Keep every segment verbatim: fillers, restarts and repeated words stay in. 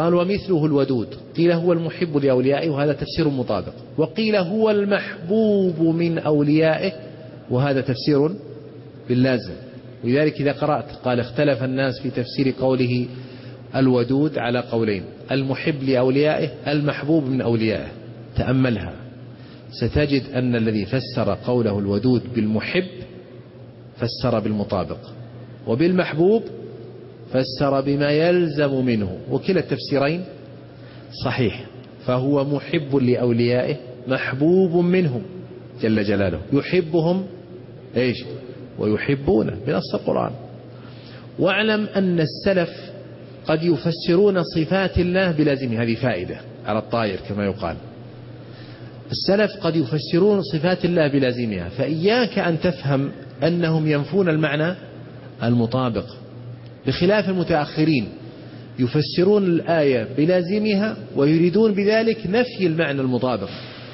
قال ومثله الودود، قيل هو المحب لأوليائه وهذا تفسير مطابق، وقيل هو المحبوب من أوليائه وهذا تفسير باللازم. ولذلك إذا قرأت قال اختلف الناس في تفسير قوله الودود على قولين: المحب لأوليائه، المحبوب من أوليائه. تأملها ستجد أن الذي فسر قوله الودود بالمحب فسر بالمطابق، وبالمحبوب فسر بما يلزم منه، وكلا التفسيرين صحيح. فهو محب لأوليائه محبوب منهم جل جلاله، يحبهم إيش ويحبونه بنص القرآن. واعلم أن السلف قد يفسرون صفات الله بلازمها، هذه فائدة على الطائر كما يقال. السلف قد يفسرون صفات الله بلازمها، فإياك أن تفهم أنهم ينفون المعنى المطابق، بخلاف المتأخرين يفسرون الآية بلازمها ويريدون بذلك نفي المعنى المطابق.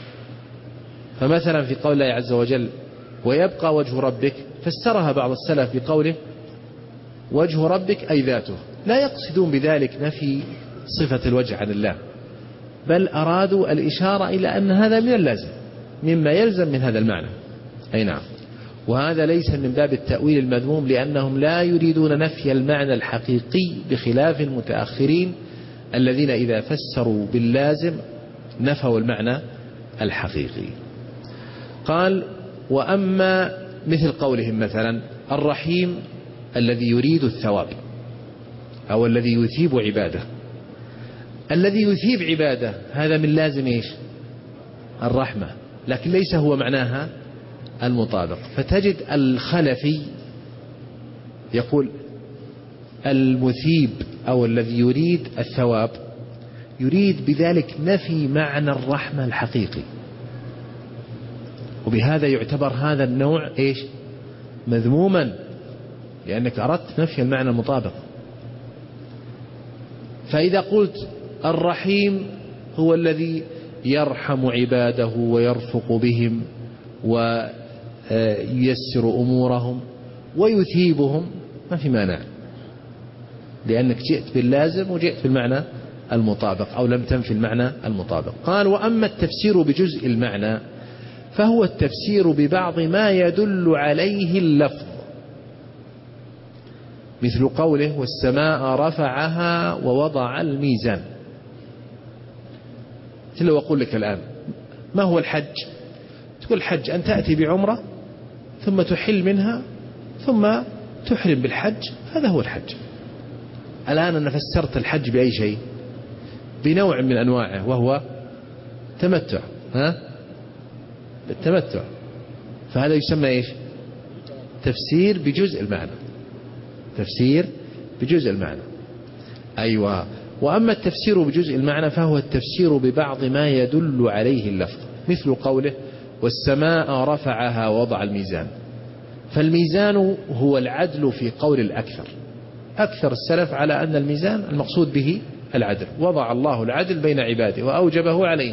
فمثلا في قول الله عز وجل ويبقى وجه ربك، فسرها بعض السلف بقوله وجه ربك أي ذاته، لا يقصدون بذلك نفي صفة الوجه عن الله، بل أرادوا الإشارة إلى أن هذا من اللازم مما يلزم من هذا المعنى. أي نعم. وهذا ليس من باب التأويل المذموم، لأنهم لا يريدون نفي المعنى الحقيقي، بخلاف المتأخرين الذين إذا فسروا باللازم نفوا المعنى الحقيقي. قال وأما مثل قولهم مثلا الرحيم الذي يريد الثواب أو الذي يثيب عباده، الذي يثيب عباده هذا من لازم إيش الرحمة، لكن ليس هو معناها المطابق. فتجد الخلفي يقول المثيب أو الذي يريد الثواب يريد بذلك نفي معنى الرحمة الحقيقي، وبهذا يعتبر هذا النوع إيش مذموما، لأنك أردت نفي المعنى المطابق. فإذا قلت الرحيم هو الذي يرحم عباده ويرفق بهم وييسر أمورهم ويثيبهم، ما في مانع، لأنك جئت باللازم وجئت بالمعنى المطابق، أو لم تنفي المعنى المطابق. قال وأما التفسير بجزء المعنى فهو التفسير ببعض ما يدل عليه اللفظ، مثل قوله والسماء رفعها ووضع الميزان. لو أقول لك الآن ما هو الحج، تقول الحج أن تأتي بعمرة ثم تحل منها ثم تحرم بالحج، هذا هو الحج. الآن أنا فسرت الحج بأي شيء؟ بنوع من أنواعه وهو تمتع، ها بالتمتع، فهذا يسمى إيش تفسير بجزء المعنى، تفسير بجزء المعنى. أيوة. وأما التفسير بجزء المعنى فهو التفسير ببعض ما يدل عليه اللفظ، مثل قوله والسماء رفعها ووضع الميزان. فالميزان هو العدل في قول الأكثر، أكثر السلف على أن الميزان المقصود به العدل، وضع الله العدل بين عباده وأوجبه عليهم.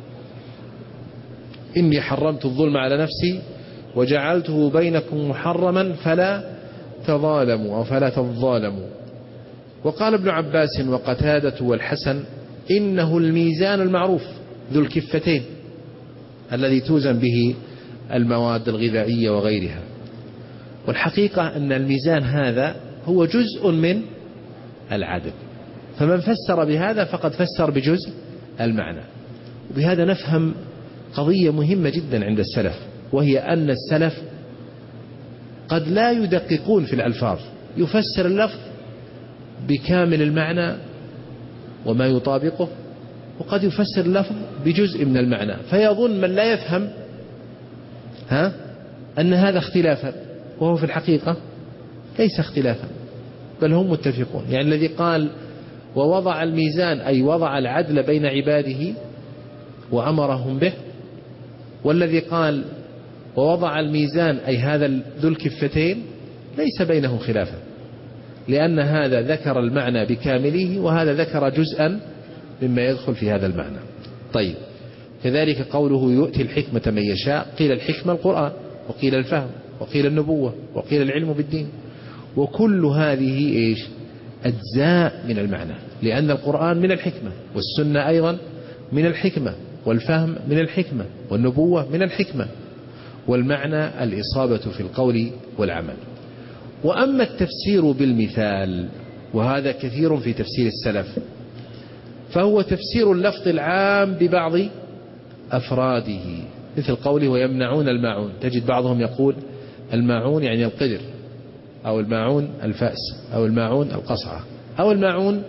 إني حرمت الظلم على نفسي وجعلته بينكم محرما فلا تظالموا أو فلا تظالموا. وقال ابن عباس وقتادة والحسن إنه الميزان المعروف ذو الكفتين الذي توزن به المواد الغذائية وغيرها. والحقيقة أن الميزان هذا هو جزء من العدل، فمن فسر بهذا فقد فسر بجزء المعنى. وبهذا نفهم قضية مهمة جدا عند السلف، وهي أن السلف قد لا يدققون في الألفاظ، يفسر اللفظ بكامل المعنى وما يطابقه، وقد يفسر اللفظ بجزء من المعنى، فيظن من لا يفهم ها أن هذا اختلافا، وهو في الحقيقة ليس اختلافا، بل هم متفقون. يعني الذي قال ووضع الميزان أي وضع العدل بين عباده وأمرهم به، والذي قال ووضع الميزان أي هذا ذو الكفتين ليس بينهم خلافا، لأن هذا ذكر المعنى بكامله وهذا ذكر جزءا مما يدخل في هذا المعنى. طيب، كذلك قوله يؤتي الحكمة من يشاء، قيل الحكمة القرآن، وقيل الفهم، وقيل النبوة، وقيل العلم بالدين، وكل هذه إيش أجزاء من المعنى، لأن القرآن من الحكمة، والسنة أيضا من الحكمة، والفهم من الحكمة، والنبوة من الحكمة، والمعنى الإصابة في القول والعمل. وأما التفسير بالمثال، وهذا كثير في تفسير السلف، فهو تفسير اللفظ العام ببعض أفراده، مثل قوله ويمنعون الماعون، تجد بعضهم يقول الماعون يعني القدر، أو الماعون الفأس، أو الماعون القصعة، أو الماعون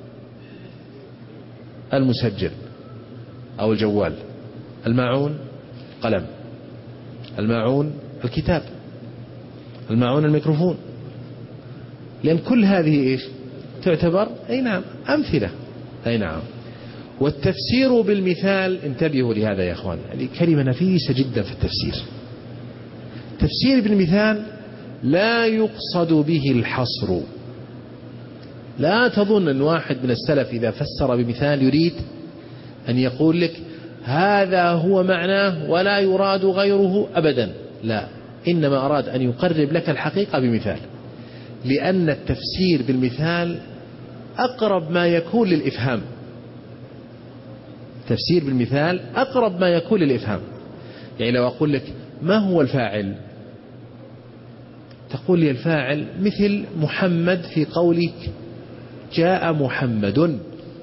المسجل أو الجوال، الماعون قلم، الماعون الكتاب، الماعون الميكروفون، لأن كل هذه إيش تعتبر؟ أي نعم أمثلة. أي نعم. والتفسير بالمثال، انتبهوا لهذا يا أخوان، هذه كلمة نفيسة جدا في التفسير. تفسير بالمثال لا يقصد به الحصر. لا تظن أن واحد من السلف إذا فسر بمثال يريد أن يقول لك هذا هو معناه ولا يراد غيره أبدا، لا، إنما أراد أن يقرب لك الحقيقة بمثال، لأن التفسير بالمثال أقرب ما يكون للإفهام. تفسير بالمثال أقرب ما يكون للإفهام. يعني لو أقول لك ما هو الفاعل، تقول لي الفاعل مثل محمد في قولك جاء محمد،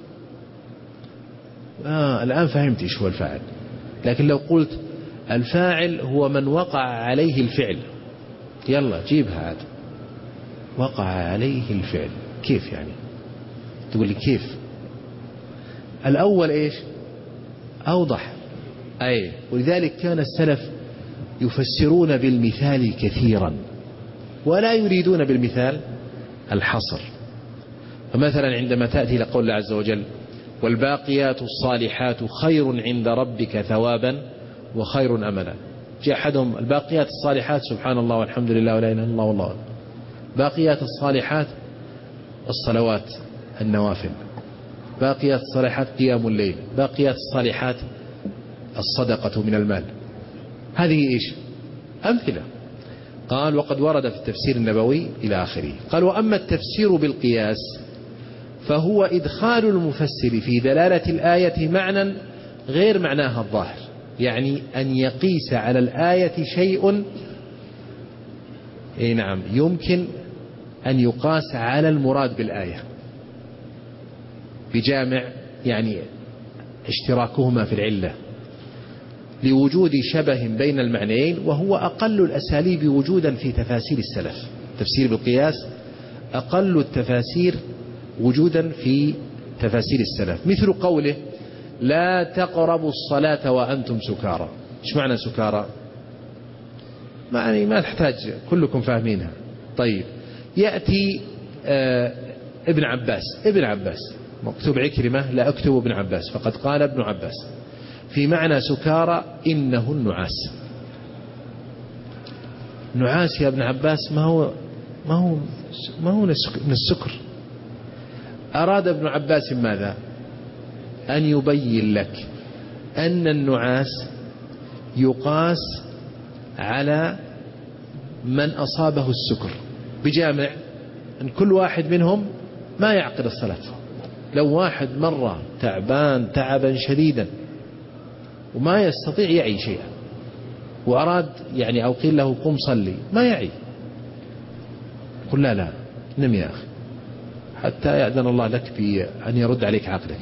آه الآن فهمت إيش هو الفاعل. لكن لو قلت الفاعل هو من وقع عليه الفعل، يلا جيبها عاد، وقع عليه الفعل، كيف يعني؟ تقول لي كيف؟ الأول إيش أوضح. أي ولذلك كان السلف يفسرون بالمثال كثيرا، ولا يريدون بالمثال الحصر. فمثلا عندما تأتي لقول الله عز وجل والباقيات الصالحات خير عند ربك ثوابا وخير أملا، جاء أحدهم الباقيات الصالحات سبحان الله والحمد لله ولا إله إلا الله والله. باقيات الصالحات الصلوات النوافل، باقيات الصالحات قيام الليل، باقيات الصالحات الصدقة من المال. هذه إيش أمثلة. قال وقد ورد في التفسير النبوي إلى آخره. قال وأما التفسير بالقياس فهو إدخال المفسر في دلالة الآية معنى غير معناها الظاهر، يعني أن يقيس على الآية شيء أي نعم يمكن أن يقاس على المراد بالآية بجامع يعني اشتراكهما في العلة لوجود شبه بين المعنيين، وهو أقل الأساليب وجودا في تفاسير السلف. تفسير بالقياس أقل التفاسير وجودا في تفاسير السلف، مثل قوله لا تقربوا الصلاة وأنتم سكارى. إيش معنى سكارى؟ معني ما تحتاج كلكم فاهمينها. طيب يأتي آه ابن عباس ابن عباس مكتوب عكرمة، لا أكتب ابن عباس، فقد قال ابن عباس في معنى سكارى إنه النعاس. نعاس يا ابن عباس ما هو ما هو ما هو من السكر. أراد ابن عباس ماذا؟ أن يبين لك أن النعاس يقاس على من أصابه السكر بجامع أن كل واحد منهم ما يعقد الصلاة. لو واحد مرة تعبان تعبا شديدا وما يستطيع يعي شيئا وأراد يعني أو قيل له قم صلي ما يعي، قل لا لا نم يا أخي حتى يأذن الله لك بأن يرد عليك عقلك.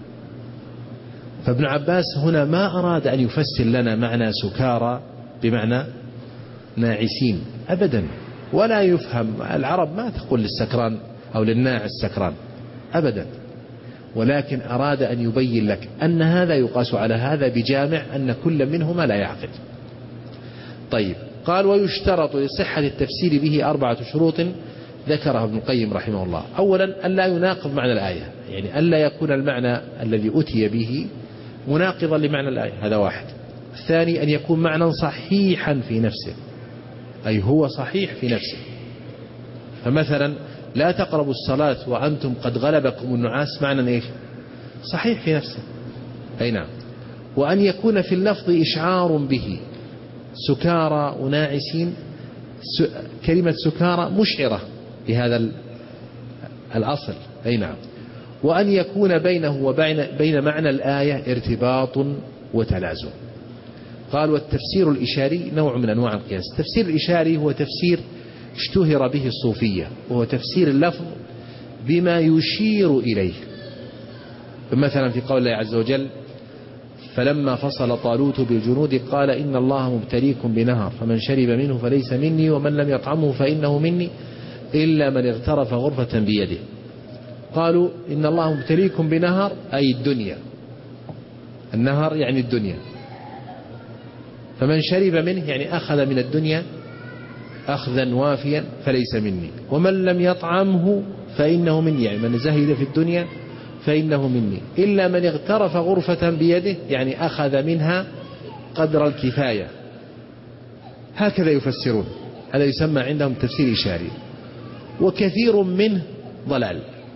فابن عباس هنا ما أراد أن يفسر لنا معنى سكارى بمعنى ناعسين أبدا، ولا يفهم. العرب ما تقول للسكران أو للناعس سكران أبدا، ولكن أراد أن يبين لك أن هذا يقاس على هذا بجامع أن كل منهما لا يعقل. طيب قال ويشترط لصحة التفسير به أربعة شروط ذكرها ابن القيم رحمه الله. أولا أن لا يناقض معنى الآية، يعني أن لا يكون المعنى الذي أتي به مناقضا لمعنى الآية، هذا واحد. الثاني أن يكون معنى صحيحا في نفسه، أي هو صحيح في نفسه. فمثلا لا تقربوا الصلاة وأنتم قد غلبكم النعاس معنى إيش؟ صحيح في نفسه. أي نعم. وأن يكون في اللفظ إشعار به، سكارى وناعسين، كلمة سكارى مشعرة بهذا الأصل، أي نعم. وأن يكون بينه وبين بين معنى الآية ارتباط وتلازم. قال والتفسير الإشاري نوع من أنواع القياس. التفسير الإشاري هو تفسير اشتهر به الصوفية، وهو تفسير اللفظ بما يشير إليه. مثلا في قول الله عز وجل فلما فصل طالوت بالجنود قال إن الله مبتليكم بنهر فمن شرب منه فليس مني ومن لم يطعمه فإنه مني إلا من اغترف غرفة بيده. قالوا إن الله مبتليكم بنهر أي الدنيا، النهر يعني الدنيا، فمن شرب منه يعني أخذ من الدنيا أخذا وافيا فليس مني، ومن لم يطعمه فإنه مني يعني من زهد في الدنيا فإنه مني، إلا من اغترف غرفة بيده يعني أخذ منها قدر الكفاية. هكذا يفسرون، هذا يسمى عندهم تفسير إشاري، وكثير منه ضلال،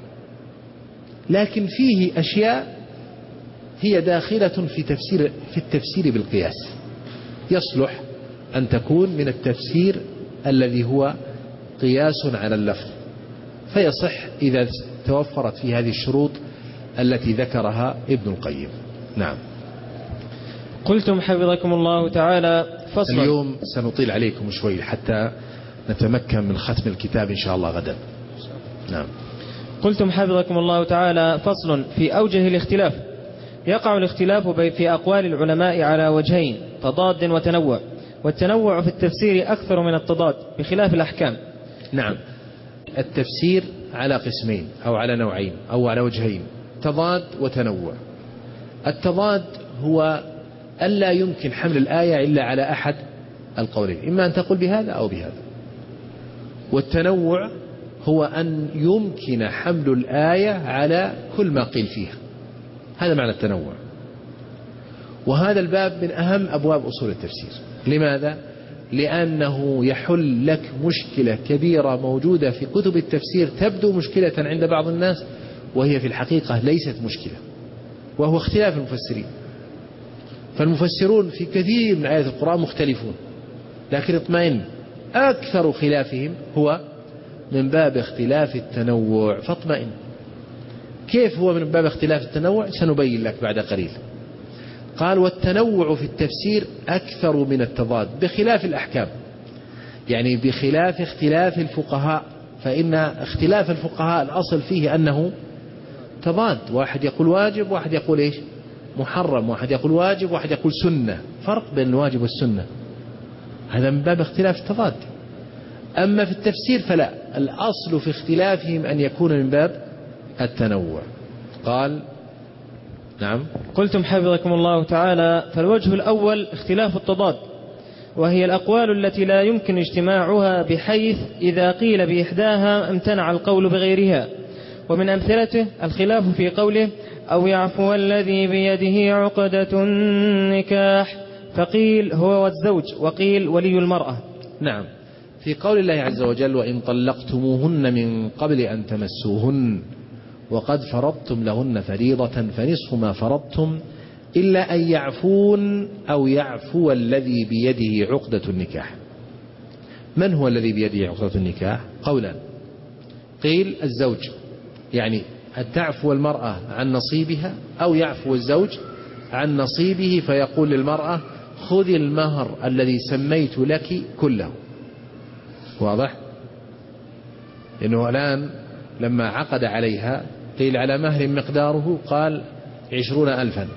لكن فيه أشياء هي داخلة في تفسير في التفسير بالقياس، يصلح أن تكون من التفسير الذي هو قياس على اللفظ، فيصح إذا توفرت في هذه الشروط التي ذكرها ابن القيم. نعم. قلتم حفظكم الله تعالى فصلا. اليوم سنطيل عليكم شوي حتى نتمكن من ختم الكتاب إن شاء الله غدا. نعم. قلتم حفظكم الله تعالى فصل في أوجه الاختلاف. يقع الاختلاف في أقوال العلماء على وجهين، تضاد وتنوع، والتنوع في التفسير أكثر من التضاد بخلاف الأحكام. نعم. التفسير على قسمين أو على نوعين أو على وجهين، تضاد وتنوع. التضاد هو ألا يمكن حمل الآية إلا على أحد القولين، إما أن تقول بهذا أو بهذا. والتنوع هو أن يمكن حمل الآية على كل ما قيل فيها، هذا معنى التنوع. وهذا الباب من أهم أبواب أصول التفسير. لماذا؟ لأنه يحل لك مشكلة كبيرة موجودة في كتب التفسير، تبدو مشكلة عند بعض الناس وهي في الحقيقة ليست مشكلة، وهو اختلاف المفسرين. فالمفسرون في كثير من آيات القرآن مختلفون، لكن اطمئن أكثر خلافهم هو من باب اختلاف التنوع، فاطمئن. كيف هو من باب اختلاف التنوع؟ سنبين لك بعد قليل. قال والتنوع في التفسير أكثر من التضاد بخلاف الأحكام، يعني بخلاف اختلاف الفقهاء، فإن اختلاف الفقهاء الأصل فيه أنه تضاد، واحد يقول واجب واحد يقول إيش محرم، واحد يقول واجب واحد يقول سنة، فرق بين الواجب والسنة، هذا من باب اختلاف التضاد. أما في التفسير فلا، الأصل في اختلافهم أن يكون من باب التنوع. قال نعم. قلتم حفظكم الله تعالى فالوجه الأول اختلاف التضاد، وهي الأقوال التي لا يمكن اجتماعها بحيث إذا قيل بإحداها امتنع القول بغيرها. ومن أمثلته الخلاف في قوله أو يعفو الذي بيده عقدة النكاح، فقيل هو والزوج، وقيل ولي المرأة. نعم. في قول الله عز وجل وإن طلقتموهن من قبل أن تمسوهن وقد فرضتم لهن فريضة فنصف ما فرضتم إلا أن يعفون أو يعفو الذي بيده عقدة النكاح. من هو الذي بيده عقدة النكاح؟ قولا، قيل الزوج، يعني أن تعفو المرأة عن نصيبها، أو يعفو الزوج عن نصيبه فيقول للمرأة خذي المهر الذي سميت لك كله. واضح؟ إنه الآن لما عقد عليها قيل على مهر مقداره، قال عشرون ألفا،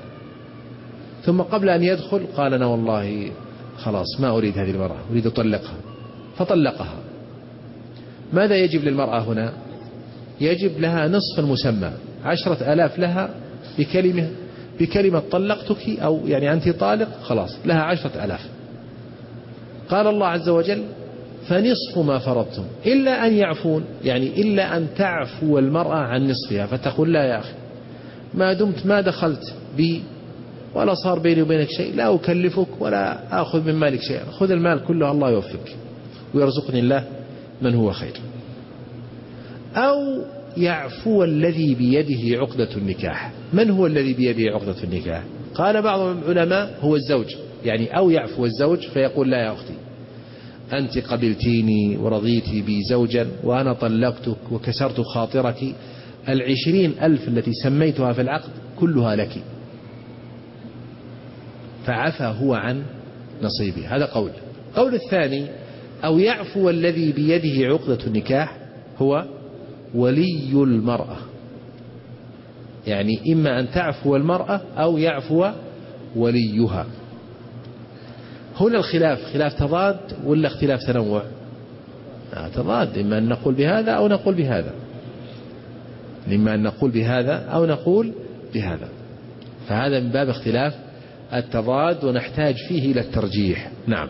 ثم قبل أن يدخل قال أنا والله خلاص ما أريد هذه المرأة، أريد أطلقها، فطلقها. ماذا يجب للمرأة هنا؟ يجب لها نصف المسمى، عشرة آلاف لها بكلمة بكلمة طلقتك، أو يعني أنت طالق، خلاص لها عشرة آلاف. قال الله عز وجل فنصف ما فرضتم إلا أن يعفون، يعني إلا أن تعفو المرأة عن نصفها، فتقول لا يا أخي ما دمت ما دخلت بي ولا صار بيني وبينك شيء لا أكلفك ولا أخذ من مالك شيئا، خذ المال كله الله يوفقك ويرزقني الله من هو خير. أو يعفو الذي بيده عقدة النكاح. من هو الذي بيده عقدة النكاح؟ قال بعض العلماء هو الزوج، يعني أو يعفو الزوج فيقول لا يا أختي، أنت قبلتيني ورضيتي بي زوجا وأنا طلقتك وكسرت خاطرك، العشرين ألف التي سميتها في العقد كلها لك، فعفى هو عن نصيبه. هذا قول. قول الثاني: أو يعفو الذي بيده عقدة النكاح هو ولي المرأة، يعني إما أن تعفو المرأة أو يعفو وليها. هنا الخلاف خلاف تضاد ولا اختلاف تنوع؟ آه تضاد، إما أن نقول بهذا أو نقول بهذا، إما أن نقول بهذا أو نقول بهذا، فهذا من باب اختلاف التضاد ونحتاج فيه إلى الترجيح. نعم.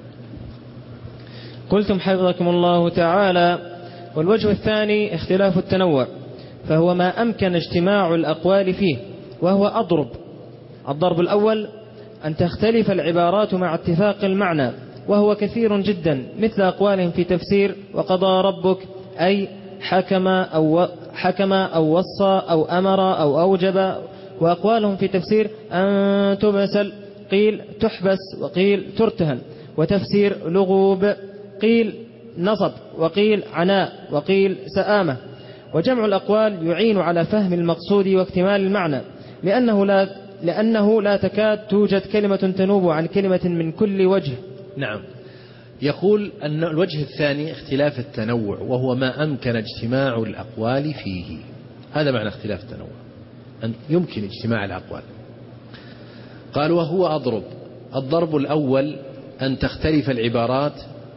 قلتم حفظكم الله تعالى: والوجه الثاني اختلاف التنوع، فهو ما أمكن اجتماع الأقوال فيه، وهو أضرب. الضرب الأول أن تختلف العبارات مع اتفاق المعنى، وهو كثير جدا، مثل أقوالهم في تفسير وقضى ربك، أي حكم أو, حكم أو وصى أو أمر أو أوجب. وأقوالهم في تفسير أن تبسل، قيل تحبس وقيل ترتهن. وتفسير لغوب، قيل نصب وقيل عناء وقيل سآمة. وجمع الأقوال يعين على فهم المقصود واكتمال المعنى، لأنه لا, لأنه لا تكاد توجد كلمة تنوب عن كلمة من كل وجه. نعم. يقول أن الوجه الثاني اختلاف التنوع، وهو ما أمكن اجتماع الأقوال فيه. هذا معنى اختلاف التنوع، أن يمكن اجتماع الأقوال. قال: وهو أضرب. الضرب الأول أن تختلف العبارات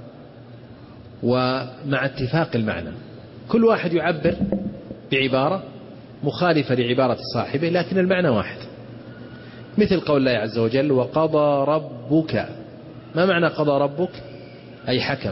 ومع اتفاق المعنى، كل واحد يعبر بعبارة مخالفة لعبارة صاحبه لكن المعنى واحد، مثل قول الله عز وجل: وقضى ربك. ما معنى قضى ربك؟ أي حكم.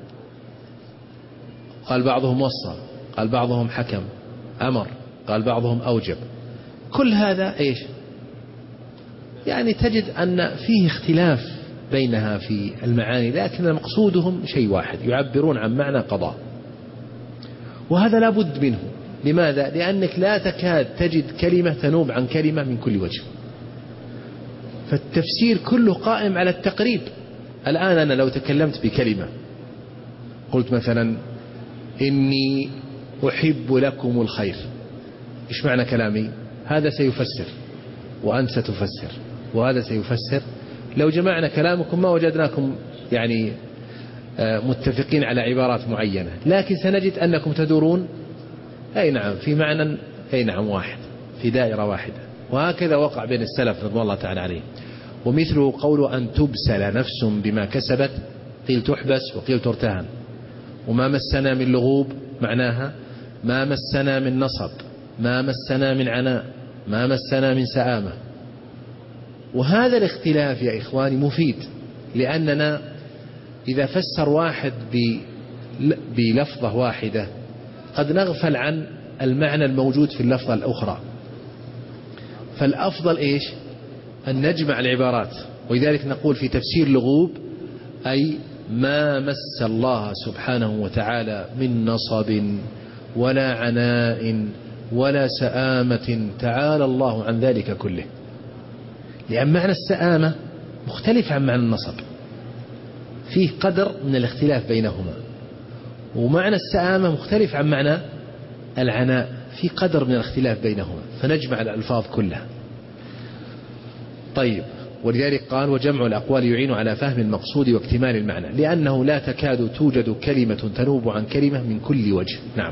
قال بعضهم وصى، قال بعضهم حكم أمر، قال بعضهم أوجب. كل هذا إيش؟ يعني تجد أن فيه اختلاف بينها في المعاني، لكن مقصودهم شيء واحد، يعبرون عن معنى قضاء. وهذا لا بد منه. لماذا؟ لأنك لا تكاد تجد كلمة تنوب عن كلمة من كل وجه، فالتفسير كله قائم على التقريب. الآن أنا لو تكلمت بكلمة، قلت مثلا: إني أحب لكم الخير، إيش معنى كلامي؟ هذا سيفسر، وأنت ستفسر، وهذا سيفسر. لو جمعنا كلامكم ما وجدناكم يعني متفقين على عبارات معينة، لكن سنجد أنكم تدورون أي نعم في معنى أي نعم واحد، في دائرة واحدة. وهكذا وقع بين السلف رضوان الله تعالى عليه. ومثله قول أن تبسل نفس بما كسبت، قيل تحبس وقيل ترتهن. وما مسنا من لغوب معناها ما مسنا من نصب، ما مسنا من عناء، ما مسنا من سآمة. وهذا الاختلاف يا إخواني مفيد، لأننا إذا فسر واحد بلفظة واحدة قد نغفل عن المعنى الموجود في اللفظة الأخرى. فالأفضل إيش؟ أن نجمع العبارات. ولذلك نقول في تفسير لغوب أي ما مس الله سبحانه وتعالى من نصب ولا عناء ولا سآمة، تعالى الله عن ذلك كله. لأن معنى السآمة مختلف عن معنى النصب، فيه قدر من الاختلاف بينهما. ومعنى السآمة مختلف عن معنى العناء، في قدر من الاختلاف بينهما، فنجمع الألفاظ كلها. طيب، ولذلك قال: وجمع الأقوال يعين على فهم المقصود واكتمال المعنى، لأنه لا تكاد توجد كلمة تنوب عن كلمة من كل وجه. نعم.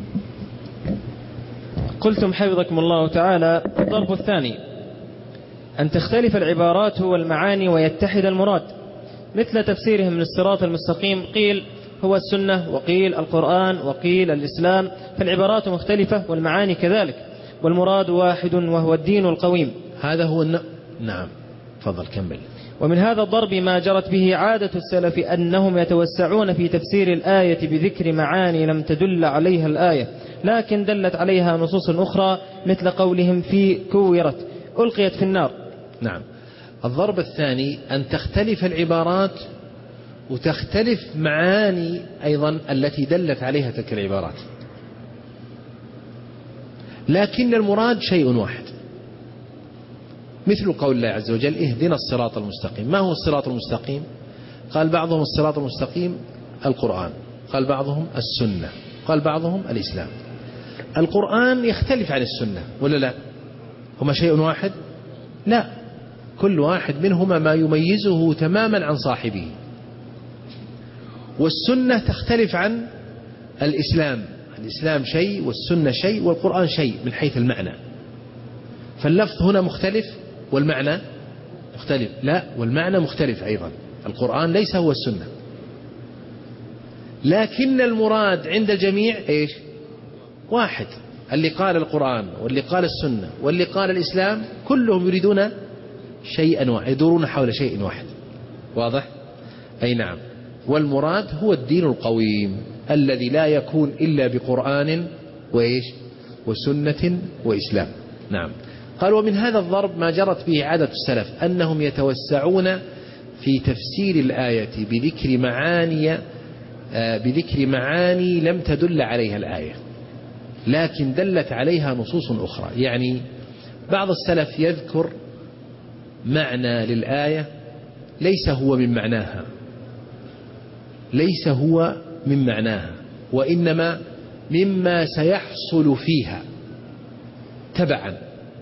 قلتم حفظكم الله تعالى: الضرب الثاني أن تختلف العبارات والمعاني ويتحد المراد، مثل تفسيرهم من الصراط المستقيم، قيل هو السنة وقيل القرآن وقيل الإسلام، فالعبارات مختلفة والمعاني كذلك، والمراد واحد وهو الدين القويم. هذا هو الن... نعم، تفضل كمل. ومن هذا الضرب ما جرت به عادة السلف أنهم يتوسعون في تفسير الآية بذكر معاني لم تدل عليها الآية، لكن دلت عليها نصوص أخرى، مثل قولهم في كورت ألقيت في النار. نعم. الضرب الثاني أن تختلف العبارات وتختلف معاني أيضا التي دلت عليها تلك العبارات، لكن المراد شيء واحد، مثل قول الله عز وجل: اهدنا الصراط المستقيم. ما هو الصراط المستقيم؟ قال بعضهم الصراط المستقيم القرآن، قال بعضهم السنة، قال بعضهم الإسلام. القرآن يختلف عن السنة ولا لا؟ هما شيء واحد؟ لا، كل واحد منهما ما يميزه تماما عن صاحبه. والسنة تختلف عن الإسلام، الإسلام شيء والسنة شيء والقرآن شيء من حيث المعنى. فاللفظ هنا مختلف والمعنى مختلف، لا والمعنى مختلف أيضا. القرآن ليس هو السنة، لكن المراد عند الجميع إيش؟ واحد. اللي قال القرآن واللي قال السنة واللي قال الإسلام كلهم يريدون شيئا واحد، يدورون حول شيء واحد. واضح؟ أي نعم. والمراد هو الدين القويم الذي لا يكون إلا بقرآن وإيش؟ وسنة وإسلام. نعم. قال ومن هذا الضرب ما جرت به عادة السلف أنهم يتوسعون في تفسير الآية بذكر معاني بذكر معاني لم تدل عليها الآية لكن دلت عليها نصوص أخرى. يعني بعض السلف يذكر معنى للآية ليس هو من معناها، ليس هو من معناها وإنما مما سيحصل فيها تبعا،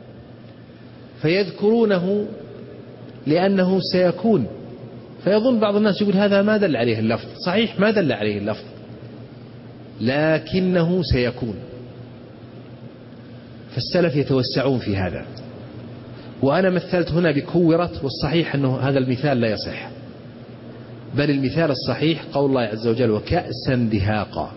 فيذكرونه لأنه سيكون. فيظن بعض الناس يقول هذا ما دل عليه اللفظ، صحيح ما دل عليه اللفظ لكنه سيكون. فالسلف يتوسعون في هذا. وأنا مثلت هنا بكورت، والصحيح أنه هذا المثال لا يصح، بل المثال الصحيح قول الله عز وجل وكأسا دهاقا.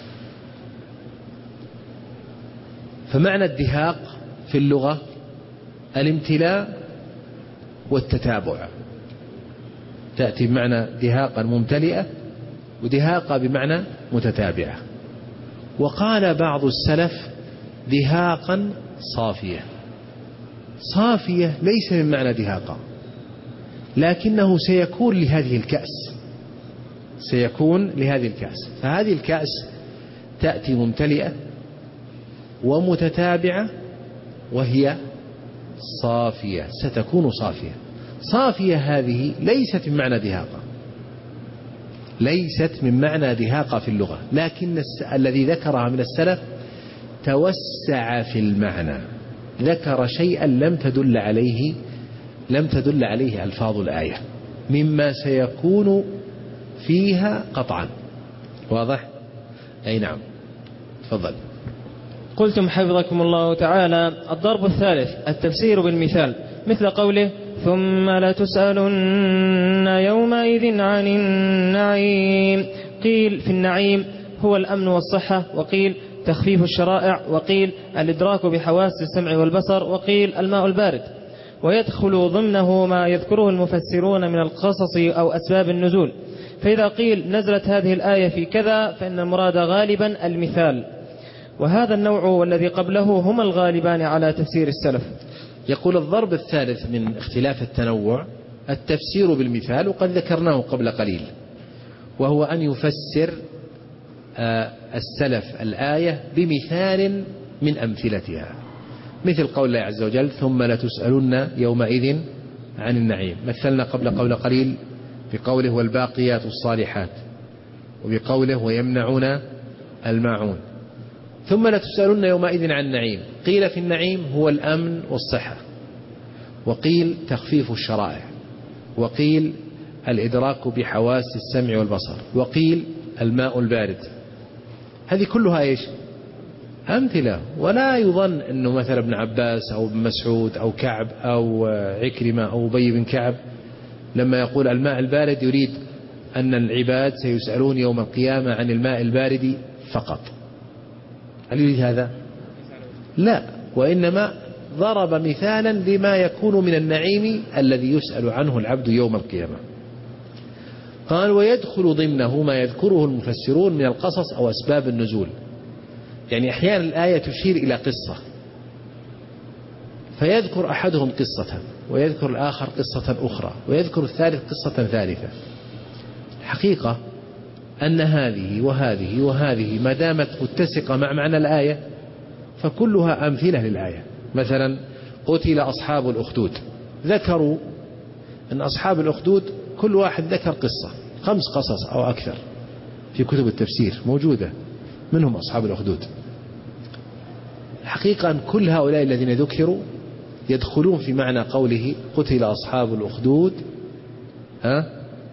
فمعنى الدهاق في اللغة الامتلاء والتتابع، تأتي بمعنى دهاقا ممتلئة ودهاقا بمعنى متتابعة. وقال بعض السلف دهاقا صافية. صافية ليس من معنى دهاقا لكنه سيكون لهذه الكأس، سيكون لهذه الكأس. فهذه الكأس تأتي ممتلئة ومتتابعة وهي صافية، ستكون صافية. صافية هذه ليست من معنى دهاقة، ليست من معنى دهاقة في اللغة، لكن الذي ذكرها من السلف توسع في المعنى، ذكر شيئا لم تدل عليه لم تدل عليه ألفاظ الآية مما سيكون فيها قطعا. واضح؟ أي نعم. تفضل. قلتم حفظكم الله تعالى الضرب الثالث التفسير بالمثال، مثل قوله ثم لتسألن يومئذ عن النعيم. قيل في النعيم هو الأمن والصحة، وقيل تخفيف الشرائع، وقيل الإدراك بحواس السمع والبصر، وقيل الماء البارد. ويدخل ضمنه ما يذكره المفسرون من القصص أو أسباب النزول. فإذا قيل نزلت هذه الآية في كذا فإن المراد غالبا المثال، وهذا النوع والذي قبله هما الغالبان على تفسير السلف. يقول الضرب الثالث من اختلاف التنوع التفسير بالمثال، وقد ذكرناه قبل قليل، وهو أن يفسر السلف الآية بمثال من أمثلتها، مثل قول الله عز وجل ثم لتسألن يومئذ عن النعيم. مثلنا قبل قول قليل بقوله والباقيات الصالحات، وبقوله ويمنعون الماعون. ثم لتسألن يومئذ عن النعيم، قيل في النعيم هو الأمن والصحة، وقيل تخفيف الشرائع، وقيل الإدراك بحواس السمع والبصر، وقيل الماء البارد. هذه كلها إيش؟ أمثلة. ولا يظن أنه مثلا ابن عباس أو ابن مسعود أو كعب أو عكرمة أو أبي بن كعب لما يقول الماء البارد يريد أن العباد سيسألون يوم القيامة عن الماء البارد فقط. هل يريد هذا؟ لا، وإنما ضرب مثالا لما يكون من النعيم الذي يسأل عنه العبد يوم القيامة. قال ويدخل ضمنه ما يذكره المفسرون من القصص أو أسباب النزول. يعني أحيانا الآية تشير إلى قصة فيذكر أحدهم قصة، ويذكر الآخر قصة أخرى، ويذكر الثالث قصة ثالثة. الحقيقة أن هذه وهذه وهذه ما دامت متسقة مع معنى الآية فكلها أمثلة للآية. مثلا قتل أصحاب الأخدود، ذكروا أن أصحاب الأخدود كل واحد ذكر قصة، خمس قصص أو أكثر في كتب التفسير موجودة، منهم أصحاب الأخدود. حقيقة كل هؤلاء الذين ذكروا يدخلون في معنى قوله قتل أصحاب الأخدود، ها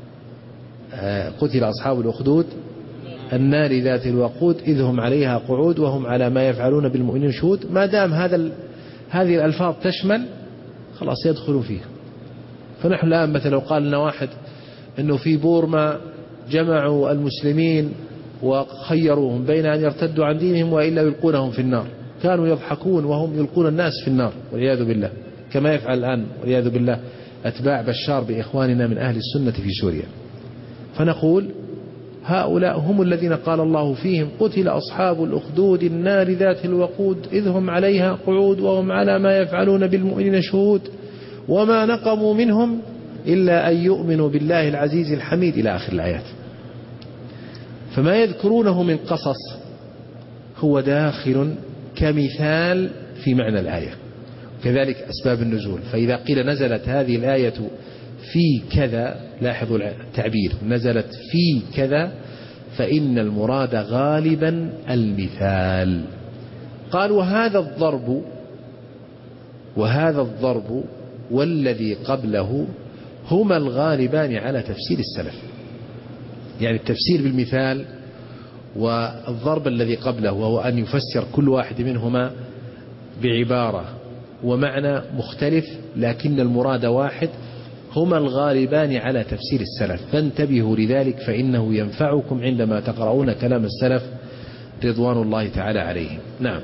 آه قتل أصحاب الأخدود النار ذات الوقود إذ هم عليها قعود وهم على ما يفعلون بالمؤمنين شهود. ما دام هذا هذه الألفاظ تشمل خلاص يدخلوا فيها. فنحن الآن مثلا لو قال لنا واحد أنه في بورما جمعوا المسلمين وخيروهم بين أن يرتدوا عن دينهم وإلا يلقونهم في النار، كانوا يضحكون وهم يلقون الناس في النار والعياذ بالله، كما يفعل الآن والعياذ بالله أتباع بشار بإخواننا من أهل السنة في سوريا. فنقول هؤلاء هم الذين قال الله فيهم قتل أصحاب الأخدود النار ذات الوقود إذ هم عليها قعود وهم على ما يفعلون بالمؤمنين شهود وما نقموا منهم إلا أن يؤمنوا بالله العزيز الحميد إلى آخر الآيات. فما يذكرونه من قصص هو داخل كمثال في معنى الآية. كذلك أسباب النزول، فإذا قيل نزلت هذه الآية في كذا، لاحظوا التعبير، نزلت في كذا، فإن المراد غالبا المثال. قال وهذا الضرب وهذا الضرب والذي قبله هما الغالبان على تفسير السلف. يعني التفسير بالمثال والضرب الذي قبله وهو أن يفسر كل واحد منهما بعبارة ومعنى مختلف لكن المراد واحد، هما الغالبان على تفسير السلف. فانتبهوا لذلك فإنه ينفعكم عندما تقرؤون كلام السلف رضوان الله تعالى عليهم. نعم.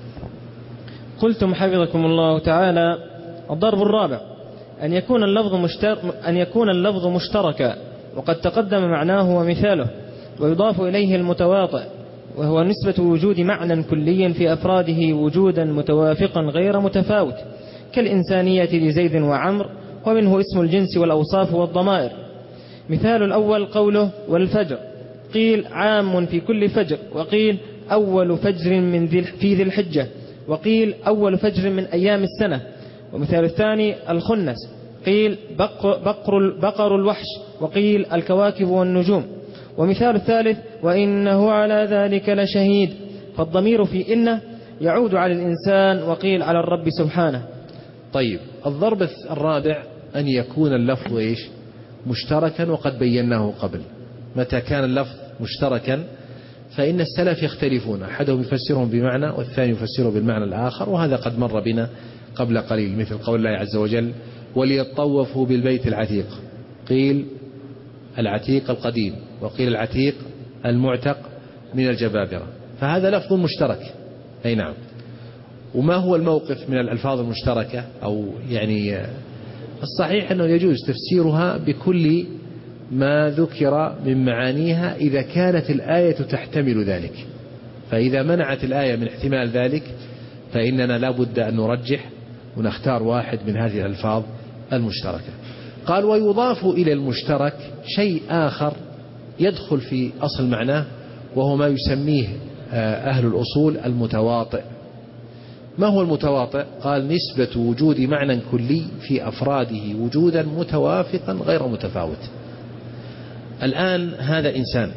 قلتم حفظكم الله تعالى: الضرب الرابع أن يكون اللفظ مشتر أن يكون اللفظ مشتركا، وقد تقدم معناه ومثاله، ويضاف إليه المتواطئ، وهو نسبة وجود معنى كلي في أفراده وجودا متوافقا غير متفاوت، كالإنسانية لزيد وعمر، ومنه اسم الجنس والأوصاف والضمائر. مثال الأول قوله والفجر، قيل عام في كل فجر، وقيل أول فجر من ذي في ذي الحجة، وقيل أول فجر من أيام السنة. ومثال الثاني الخنس، قيل بقر, بقر, بقر الوحش، وقيل الكواكب والنجوم. ومثال الثالث وإنه على ذلك لشهيد، فالضمير في إنه يعود على الإنسان، وقيل على الرب سبحانه. طيب، الضرب الرابع أن يكون اللفظ إيش؟ مشتركا، وقد بيناه قبل. متى كان اللفظ مشتركا فإن السلف يختلفون، أحدهم يفسرهم بمعنى والثاني يفسره بالمعنى الآخر، وهذا قد مر بنا قبل قليل، مثل قول الله عز وجل وليطوفوا بالبيت العتيق، قيل العتيق القديم، وقيل العتيق المعتق من الجبابرة، فهذا لفظ مشترك. أي نعم. وما هو الموقف من الألفاظ المشتركة؟ أو يعني الصحيح أنه يجوز تفسيرها بكل ما ذكر من معانيها إذا كانت الآية تحتمل ذلك. فإذا منعت الآية من احتمال ذلك فإننا لا بد أن نرجح ونختار واحد من هذه الألفاظ المشتركة. قال ويضاف إلى المشترك شيء آخر يدخل في أصل معناه، وهو ما يسميه أهل الأصول المتواطئ. ما هو المتواطئ؟ قال نسبة وجود معنى كلي في أفراده وجودا متوافقا غير متفاوت. الآن هذا إنسان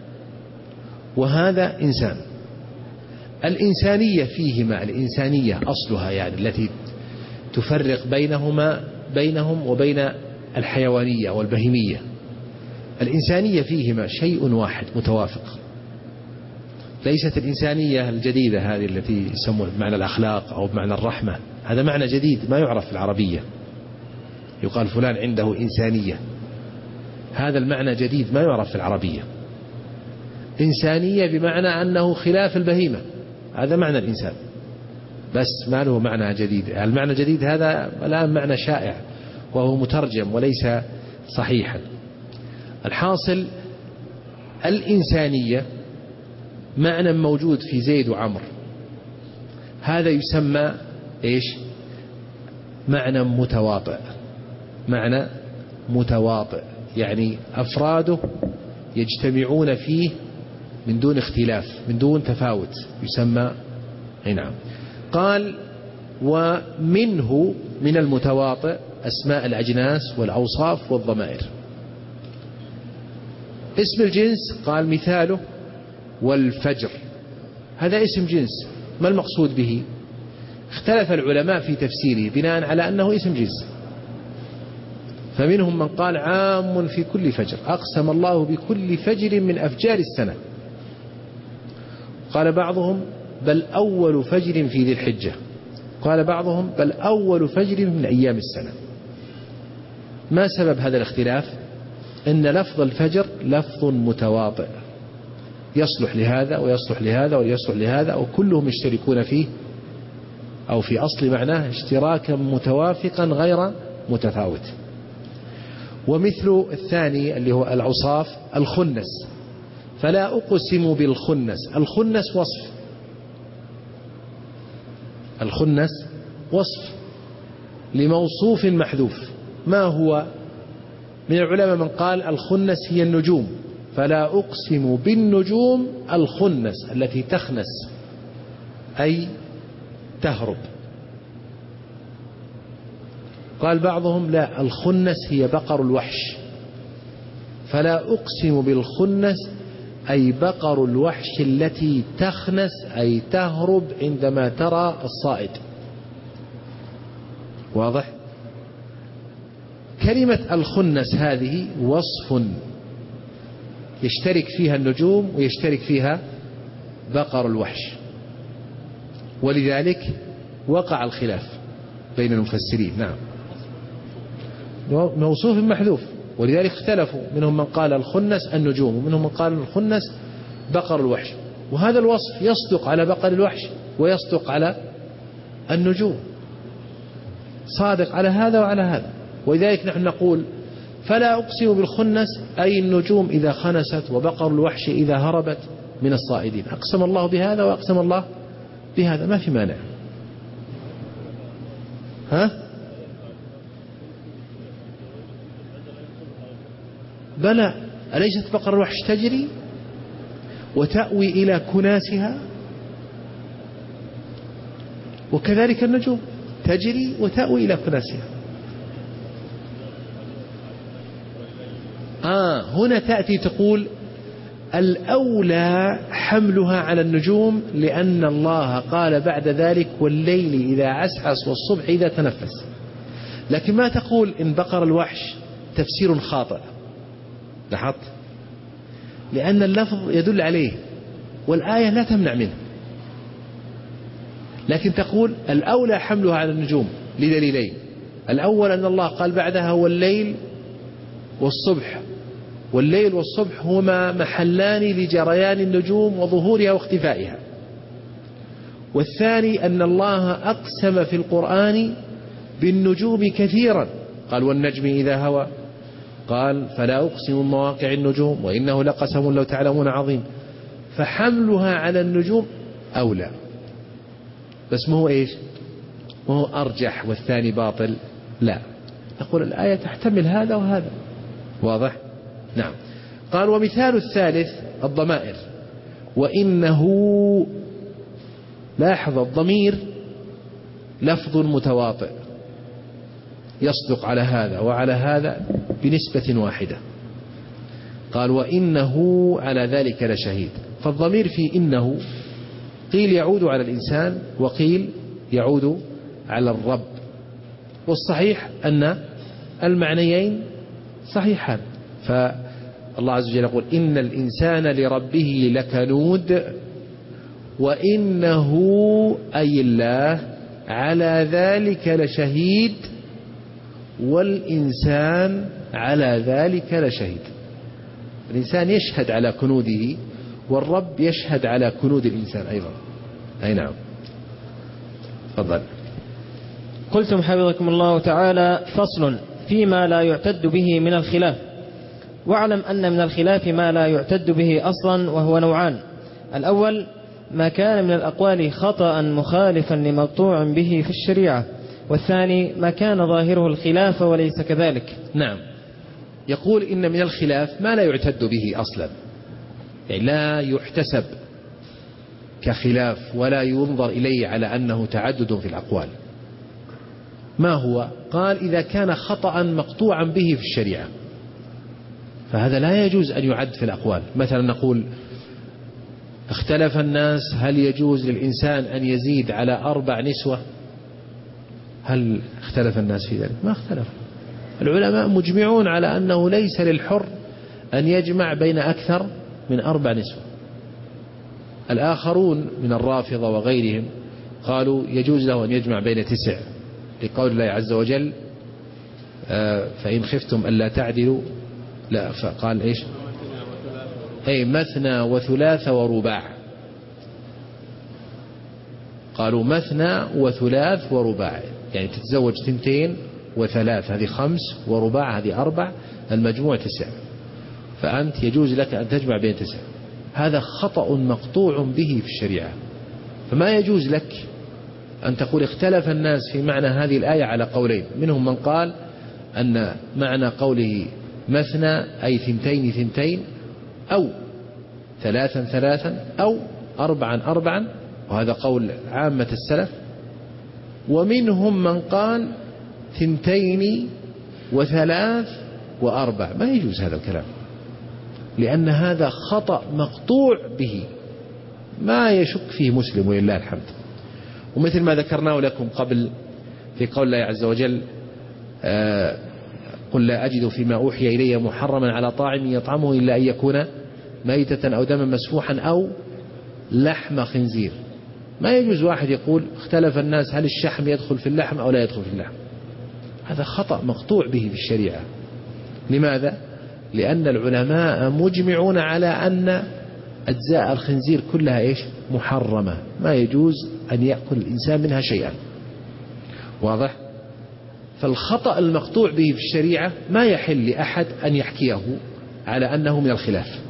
وهذا إنسان، الإنسانية فيهما، الإنسانية أصلها يعني التي تفرق بينهما بينهم وبين الحيوانية والبهيمية، الإنسانية فيهما شيء واحد متوافق. ليست الإنسانية الجديدة هذه التي يسمونها بمعنى الأخلاق أو بمعنى الرحمة، هذا معنى جديد ما يعرف في العربية، يقال فلان عنده إنسانية، هذا المعنى جديد ما يعرف في العربية. إنسانية بمعنى أنه خلاف البهيمة، هذا معنى الإنسان، بس ما له معنى جديد. المعنى الجديد هذا الآن معنى شائع وهو مترجم وليس صحيحا. الحاصل الإنسانية معنى موجود في زيد وعمر، هذا يسمى إيش؟ معنى متواطئ. معنى متواطئ يعني أفراده يجتمعون فيه من دون اختلاف، من دون تفاوت، يسمى. أي نعم. قال ومنه من المتواطئ أسماء الأجناس والأوصاف والضمائر. اسم الجنس قال مثاله والفجر، هذا اسم جنس، ما المقصود به؟ اختلف العلماء في تفسيره بناء على أنه اسم جنس، فمنهم من قال عام في كل فجر، أقسم الله بكل فجر من أفجار السنة. قال بعضهم بل أول فجر في ذي الحجة، قال بعضهم بل أول فجر من أيام السنة. ما سبب هذا الاختلاف؟ إن لفظ الفجر لفظ متواطئ يصلح لهذا ويصلح لهذا ويصلح لهذا، وكلهم يشتركون فيه أو في أصل معناه اشتراكا متوافقا غير متفاوت. ومثل الثاني اللي هو العصاف الخنس، فلا أقسم بالخنس، الخنس وصف، الخنس وصف لموصوف محذوف. ما هو؟ من العلماء من قال الخنس هي النجوم، فلا أقسم بالنجوم الخنس التي تخنس أي تهرب. قال بعضهم لا، الخنس هي بقر الوحش، فلا أقسم بالخنس أي بقر الوحش التي تخنس أي تهرب عندما ترى الصائد. واضح؟ كلمة الخنس هذه وصف يشترك فيها النجوم ويشترك فيها بقر الوحش، ولذلك وقع الخلاف بين المفسرين. نعم، موصوف محذوف، ولذلك اختلفوا، منهم من قال الخنس النجوم ومنهم من قال الخنس بقر الوحش، وهذا الوصف يصدق على بقر الوحش ويصدق على النجوم، صادق على هذا وعلى هذا. ولذلك نحن نقول فلا أقسم بالخنس أي النجوم إذا خنست وبقر الوحش إذا هربت من الصائدين، أقسم الله بهذا وأقسم الله بهذا، ما في مانع. ها؟ بلى، أليست بقر الوحش تجري وتأوي إلى كناسها؟ وكذلك النجوم تجري وتأوي إلى كناسها. آه هنا تأتي تقول الأولى حملها على النجوم، لأن الله قال بعد ذلك والليل إذا عسعس والصبح إذا تنفس. لكن ما تقول إن بقر الوحش تفسير خاطئ، لاحظت؟ لأن اللفظ يدل عليه والآية لا تمنع منه، لكن تقول الأولى حملها على النجوم لدليلين: الأول أن الله قال بعدها والليل والصبح، والليل والصبح هما محلان لجريان النجوم وظهورها واختفائها. والثاني أن الله أقسم في القرآن بالنجوم كثيرا، قال والنجم إذا هوى، قال فلا أقسم بمواقع النجوم وإنه لقسم لو تعلمون عظيم. فحملها على النجوم أولى، بس ما هو إيش؟ ما هو أرجح والثاني باطل، لا، نقول الآية تحتمل هذا وهذا. واضح؟ نعم. قال ومثال الثالث الضمائر، وإنه، لاحظ الضمير لفظ متواطئ يصدق على هذا وعلى هذا بنسبة واحدة. قال وإنه على ذلك لشهيد، فالضمير في إنه قيل يعود على الإنسان وقيل يعود على الرب، والصحيح أن المعنيين صحيحان. فالله عز وجل يقول إن الإنسان لربه لكنود، وإنه أي الله على ذلك لشهيد، والإنسان على ذلك لشهيد. الإنسان يشهد على كنوده والرب يشهد على كنود الإنسان أيضا. أي نعم. تفضل. قلتم حفظكم الله تعالى: فصل فيما لا يعتد به من الخلاف. واعلم أن من الخلاف ما لا يعتد به أصلا، وهو نوعان: الأول ما كان من الأقوال خطأ مخالفا لمقطوع به في الشريعة، والثاني ما كان ظاهره الخلاف وليس كذلك. نعم، يقول إن من الخلاف ما لا يعتد به أصلا، يعني لا يحتسب كخلاف ولا ينظر إليه على أنه تعدد في الأقوال. ما هو؟ قال إذا كان خطأ مقطوعا به في الشريعة، فهذا لا يجوز أن يعد في الأقوال. مثلا نقول اختلف الناس هل يجوز للإنسان أن يزيد على أربع نسوة؟ هل اختلف الناس في ذلك؟ ما اختلف. العلماء مجمعون على أنه ليس للحر أن يجمع بين أكثر من أربع نسوة. الآخرون من الرافضة وغيرهم قالوا يجوز له أن يجمع بين تسع، لقول الله عز وجل فإن خفتم ألا تعدلوا، لا فقال إيش؟ أي مثنى وثلاث ورباع. قالوا مثنى وثلاث ورباع، يعني تتزوج ثنتين وثلاث، هذه خمس، ورباع هذه أربع، المجموع تسع، فأنت يجوز لك أن تجمع بين تسع. هذا خطأ مقطوع به في الشريعة، فما يجوز لك أن تقول اختلف الناس في معنى هذه الآية على قولين. منهم من قال أن معنى قوله مثنى أي ثنتين ثنتين، أو ثلاثا ثلاثا، أو أربعا أربعا، وهذا قول عامة السلف. ومنهم من قال ثنتين وثلاث وأربع. ما يجوز هذا الكلام، لأن هذا خطأ مقطوع به ما يشك فيه مسلم ولله الحمد. ومثل ما ذكرناه لكم قبل في قول الله عز وجل آه قل لا أجد فيما أوحي إلي محرما على طاعم يطعمه إلا أن يكون ميتة أو دما مسفوحا أو لحم خنزير. ما يجوز واحد يقول اختلف الناس هل الشحم يدخل في اللحم أو لا يدخل في اللحم. هذا خطأ مقطوع به في الشريعة. لماذا؟ لأن العلماء مجمعون على أن أجزاء الخنزير كلها إيش؟ محرمة، ما يجوز أن يأكل الإنسان منها شيئا. واضح؟ فالخطأ المقطوع به في الشريعة ما يحل لأحد أن يحكيه على أنه من الخلاف،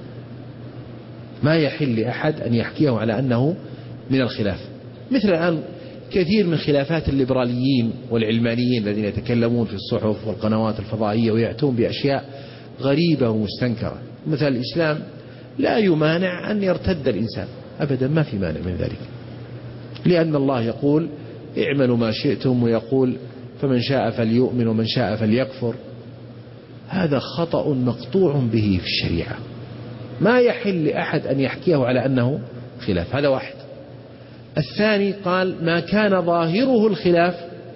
ما يحل لأحد أن يحكيه على أنه من الخلاف. مثل الآن كثير من خلافات الليبراليين والعلمانيين الذين يتكلمون في الصحف والقنوات الفضائية ويأتون بأشياء غريبة ومستنكرة. مثل الإسلام لا يمانع أن يرتد الإنسان أبدا، ما في مانع من ذلك، لأن الله يقول اعملوا ما شئتم، ويقول فمن شاء فليؤمن ومن شاء فليكفر. هذا خطأ مقطوع به في الشريعة، ما يحل لأحد أن يحكيه على أنه خلاف. هذا واحد. الثاني قال ما كان ظاهره الخلاف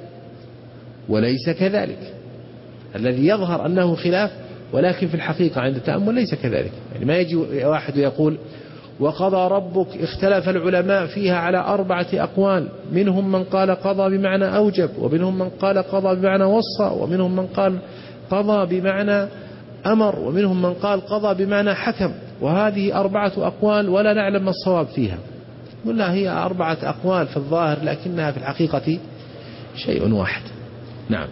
وليس كذلك، الذي يظهر أنه خلاف ولكن في الحقيقة عند التأمل ليس كذلك. يعني ما يجي واحد ويقول وقضى ربك اختلف العلماء فيها على أربعة أقوال، منهم من قال قضى بمعنى أوجب، ومنهم من قال قضى بمعنى وصى، ومنهم من قال قضى بمعنى أمر، ومنهم من قال قضى بمعنى حكم، وهذه أربعة أقوال ولا نعلم ما الصواب فيها. قلنا هي أربعة أقوال في الظاهر لكنها في الحقيقة شيء واحد. نعم.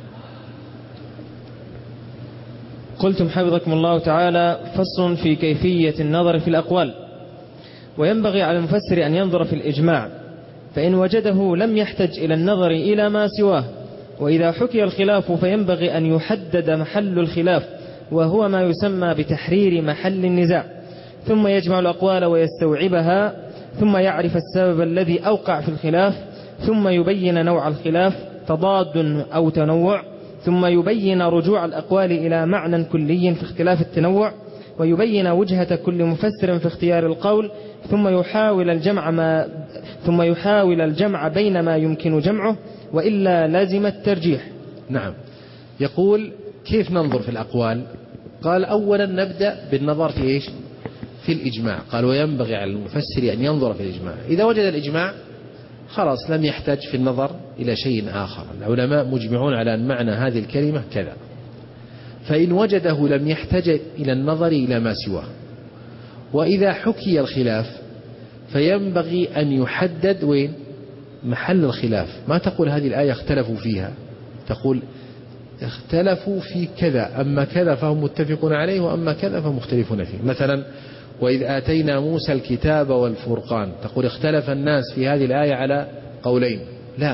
قلتم حفظكم الله تعالى فصل في كيفية النظر في الأقوال. وينبغي على المفسر أن ينظر في الإجماع، فإن وجده لم يحتج إلى النظر إلى ما سواه. وإذا حكي الخلاف فينبغي أن يحدد محل الخلاف، وهو ما يسمى بتحرير محل النزاع، ثم يجمع الأقوال ويستوعبها، ثم يعرف السبب الذي أوقع في الخلاف، ثم يبين نوع الخلاف تضاد أو تنوع، ثم يبين رجوع الأقوال إلى معنى كلي في اختلاف التنوع، ويبين وجهة كل مفسر في اختيار القول، ثم يحاول الجمع ما ثم يحاول الجمع بين ما يمكن جمعه، وإلا لازم الترجيح. نعم. يقول كيف ننظر في الأقوال؟ قال أولا نبدأ بالنظر في إيش؟ في الإجماع. قال وينبغي على المفسر أن ينظر في الإجماع. إذا وجد الإجماع خلاص لم يحتاج في النظر إلى شيء آخر، العلماء مجمعون على أن معنى هذه الكلمة كذا. فإن وجده لم يحتاج إلى النظر إلى ما سواه. وإذا حكي الخلاف فينبغي أن يحدد وين محل الخلاف. ما تقول هذه الآية اختلفوا فيها، تقول اختلفوا في كذا، أما كذا فهم متفقون عليه، وأما كذا فهم مختلفون فيه. مثلا وإذ آتينا موسى الكتاب والفرقان، تقول اختلف الناس في هذه الآية على قولين. لا،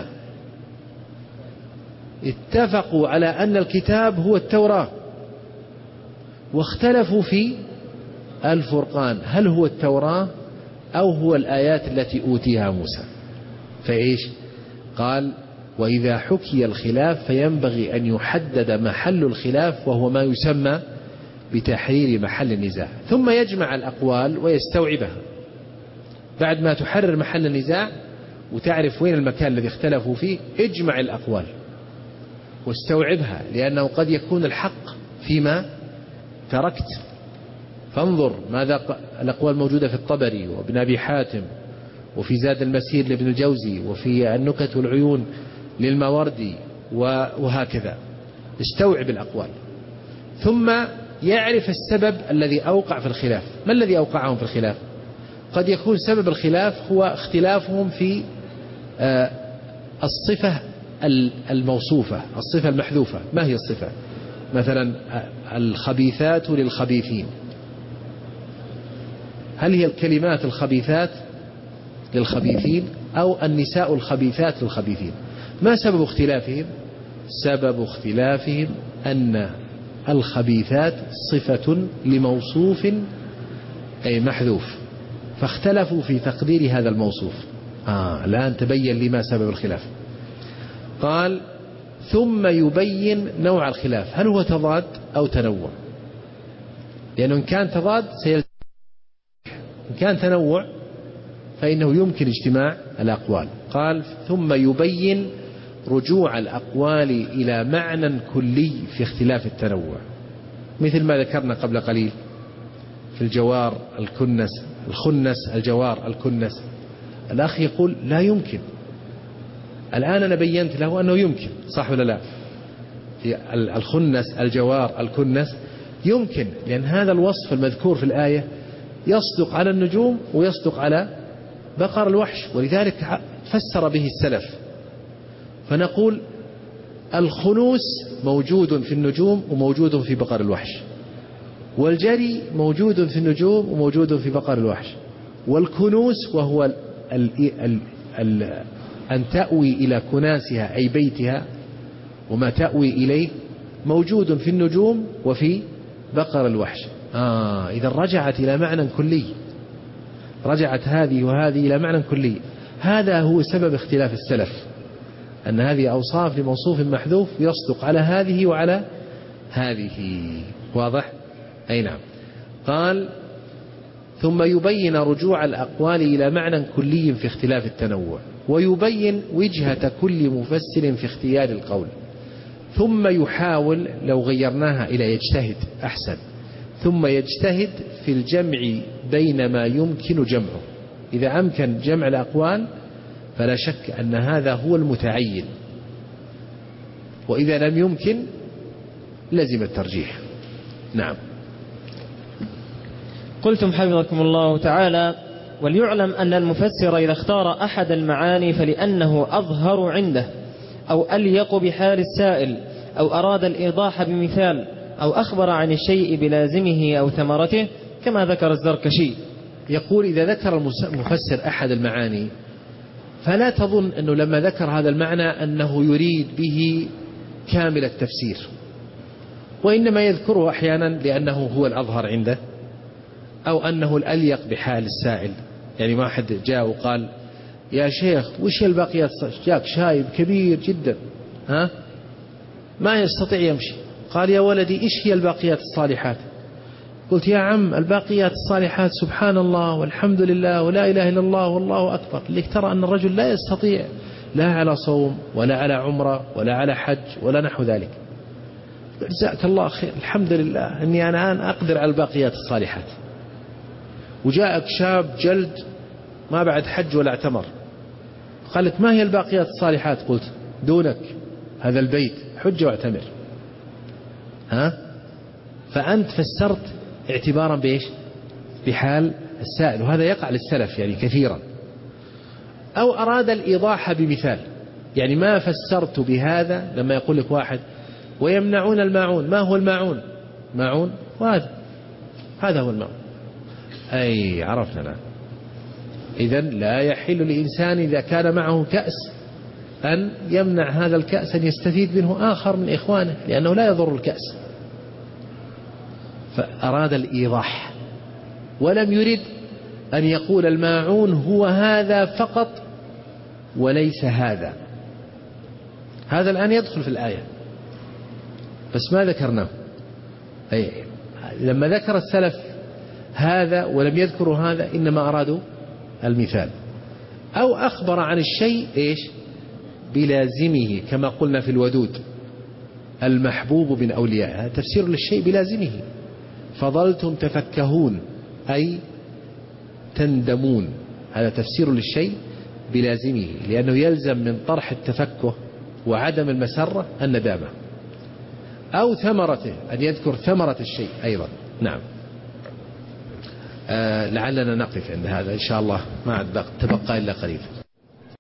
اتفقوا على أن الكتاب هو التوراة، واختلفوا في الفرقان هل هو التوراة أو هو الآيات التي أوتيها موسى. فإيش قال وإذا حكي الخلاف فينبغي أن يحدد محل الخلاف، وهو ما يسمى بتحرير محل النزاع، ثم يجمع الأقوال ويستوعبها. بعد ما تحرر محل النزاع وتعرف وين المكان الذي اختلفوا فيه، اجمع الأقوال واستوعبها، لأنه قد يكون الحق فيما تركت. فانظر ماذا الأقوال موجودة في الطبري وابن أبي حاتم، وفي زاد المسير لابن الجوزي، وفي النكت والعيون للماوردي، وهكذا. استوعب الأقوال، ثم يعرف السبب الذي أوقع في الخلاف. ما الذي أوقعهم في الخلاف؟ قد يكون سبب الخلاف هو اختلافهم في الصفة الموصوفة، الصفة المحذوفة. ما هي الصفة؟ مثلا الخبيثات للخبيثين، هل هي الكلمات الخبيثات للخبيثين أو النساء الخبيثات للخبيثين؟ ما سبب اختلافهم؟ سبب اختلافهم أن الخبيثات صفة لموصوف أي محذوف، فاختلفوا في تقدير هذا الموصوف. آه الآن تبين لي ما سبب الخلاف. قال ثم يبين نوع الخلاف، هل هو تضاد أو تنوع؟ لأنه إن كان تضاد سيلزم، إن كان تنوع فإنه يمكن اجتماع الأقوال. قال ثم يبين رجوع الأقوال إلى معنى كلي في اختلاف التنوع، مثل ما ذكرنا قبل قليل في الجوار الكنس الخنس الجوار الكنس. الأخ يقول لا يمكن، الآن أنا بينت له أنه يمكن، صح ولا لا؟ في الخنس الجوار الكنس يمكن، لأن هذا الوصف المذكور في الآية يصدق على النجوم ويصدق على بقر الوحش، ولذلك فسر به السلف. فنقول الخنوس موجود في النجوم وموجود في بقر الوحش، والجري موجود في النجوم وموجود في بقر الوحش، والكنوس وهو ال ال ال ال أن تأوي إلى كناسها أي بيتها وما تأوي إليه موجود في النجوم وفي بقر الوحش. آه إذا رجعت إلى معنى كلي، رجعت هذه وهذه إلى معنى كلي. هذا هو سبب اختلاف السلف، أن هذه أوصاف لموصوف محذوف يصدق على هذه وعلى هذه. واضح؟ أي نعم. قال ثم يبين رجوع الأقوال إلى معنى كلي في اختلاف التنوع، ويبين وجهة كل مفسر في اختيار القول، ثم يحاول، لو غيرناها إلى يجتهد أحسن، ثم يجتهد في الجمع بين ما يمكن جمعه. إذا أمكن جمع الأقوال فلا شك أن هذا هو المتعين، وإذا لم يمكن لزم الترجيح. نعم. قلتم حفظكم الله تعالى: وليعلم أن المفسر إذا اختار أحد المعاني فلأنه أظهر عنده، أو أليق بحال السائل، أو أراد الإيضاح بمثال، أو أخبر عن الشيء بلازمه أو ثمرته، كما ذكر الزركشي. يقول إذا ذكر المفسر أحد المعاني فلا تظن أنه لما ذكر هذا المعنى أنه يريد به كامل التفسير، وإنما يذكره أحيانا لأنه هو الأظهر عنده، أو أنه الأليق بحال السائل. يعني ما حد جاء وقال يا شيخ وش الباقيات، جاك شايب كبير جدا ها ما يستطيع يمشي، قال يا ولدي إيش هي الباقيات الصالحات؟ قلت يا عم الباقيات الصالحات سبحان الله والحمد لله ولا إله إلا الله والله أكبر. لك ترى أن الرجل لا يستطيع لا على صوم ولا على عمرة ولا على حج ولا نحو ذلك. جزاك الله خير، الحمد لله أني أنا الآن أقدر على الباقيات الصالحات. وجاءك شاب جلد ما بعد حج ولا اعتمر، قال لك ما هي الباقيات الصالحات؟ قلت دونك هذا البيت حج واعتمر. ها فأنت فسرت اعتبارا بإيش؟ بحال السائل، وهذا يقع للسلف يعني كثيرا. أو أراد الإيضاح بمثال، يعني ما فسرت بهذا. لما يقول لك واحد ويمنعون الماعون، ما هو الماعون؟ ماعون وهذا هذا هو الماعون. أي عرفنا الآن. إذن لا يحل لإنسان إذا كان معه كأس أن يمنع هذا الكأس أن يستفيد منه آخر من إخوانه، لأنه لا يضر الكأس. فأراد الإيضاح ولم يرد أن يقول الماعون هو هذا فقط وليس هذا. هذا الآن يدخل في الآية بس ما ذكرناه. أي لما ذكر السلف هذا ولم يذكروا هذا إنما أرادوا المثال. أو أخبر عن الشيء إيش بلازمه، كما قلنا في الودود المحبوب من أولياء، هذا تفسير للشيء بلازمه. فضلتم تفكهون أي تندمون، هذا تفسير للشيء بلازمه، لأنه يلزم من طرح التفكه وعدم المسرة الندامة. أو ثمرته، أن يذكر ثمرة الشيء أيضا. نعم. آه لعلنا نقف عند هذا إن شاء الله، ما عاد تبقى إلا قليل.